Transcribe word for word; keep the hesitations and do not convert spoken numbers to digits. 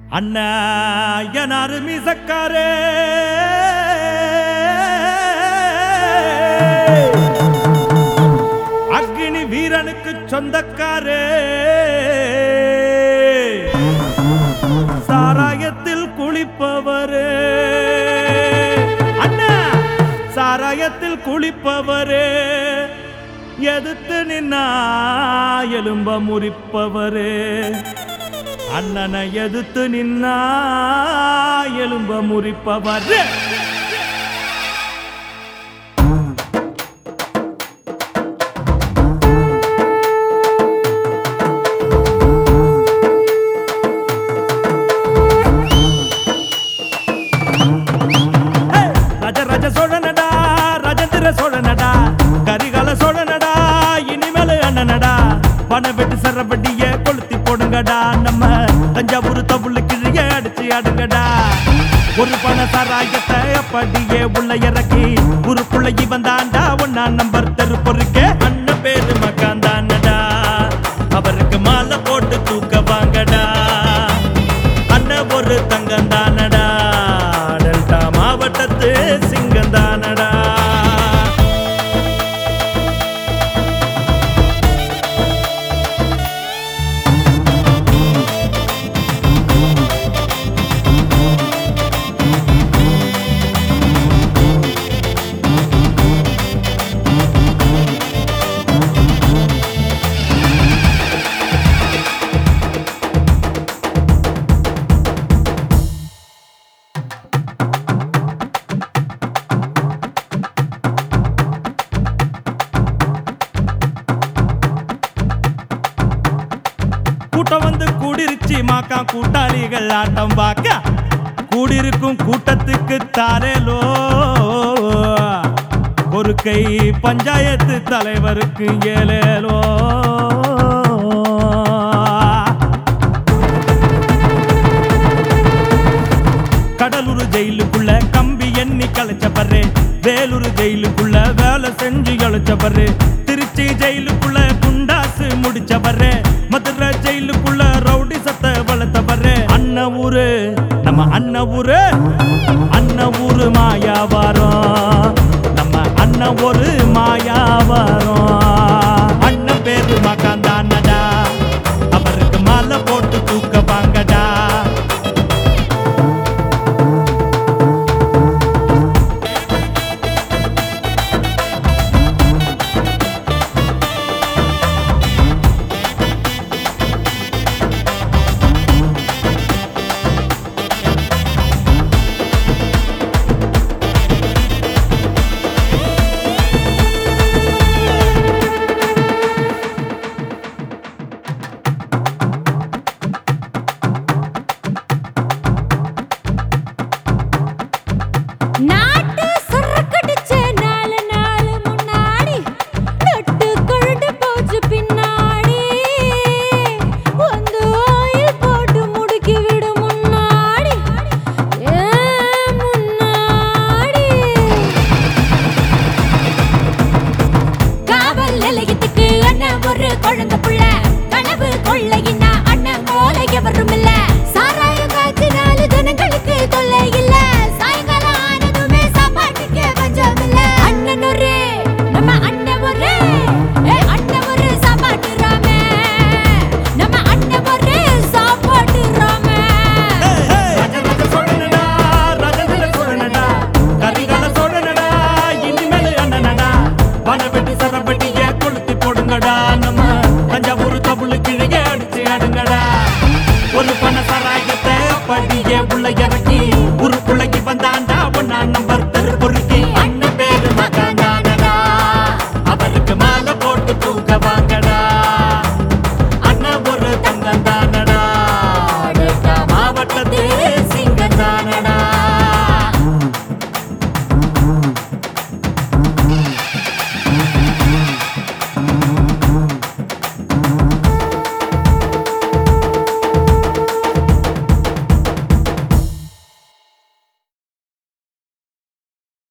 அண்ணா எனாரு மீசக்காரே அக்னி வீரனுக்கு சொந்தக்காரே சாராயத்தில் குளிப்பவரே அண்ணா சாராயத்தில் குளிப்பவரே எதிர்த்து நின்னா எலும்ப முறிப்பவரே அண்ணனை எதிர்த்து நின்னா எலும்ப முறிப்பவரே ராஜராஜ சோழனடா ராஜேந்திர சோழனடா கரிகால சோழனடா இனிமேல் அண்ணனடா பண வெட்டு சரவட்டிய கொளுத்தி போடுங்கடா நம்ம தஞ்சாவூர் தவுளு கிழிய அடிச்சு ஆடுங்கடா ஒரு பண சாராயத்தை அப்படியே உள்ள இறக்கி ஒரு புள்ளைக்கு வந்தாண்டா ஒன்னா நம்பர் தெரு பொறுக்க அண்ணன் பேரு மக்காந்தானடா அவருக்கு மாலை போட்டு தூக்க வாங்கடா அண்ணன் ஒரு தங்கந்தானடா டெல்டா மாவட்டத்து சிங்கந்தானடா கூட்டம் வந்து கூடிருச்சு மாக்கா கூட்டாளிகள் ஆட்டம் பாக்க கூடிருக்கும் கூட்டத்துக்கு தாரேலோ ஒரு கை பஞ்சாயத்து தலைவருக்கு ஏலேலோ கடலூர் ஜெயிலுக்குள்ள கம்பி எண்ணி கலைச்சவரு வேலூர் ஜெயிலுக்குள்ள வேலை செஞ்சு கழிச்சவரு திருச்சி ஜெயிலுக்குள்ள குண்டாசு முடிச்சவரு மதுரை ஜெயிலுக்குள்ள ரவுடி சத்த வளர்த்தவரு அண்ணன் ஊரு நம்ம அண்ணன் ஊரு அண்ணன் ஊரு மாயாவாரம்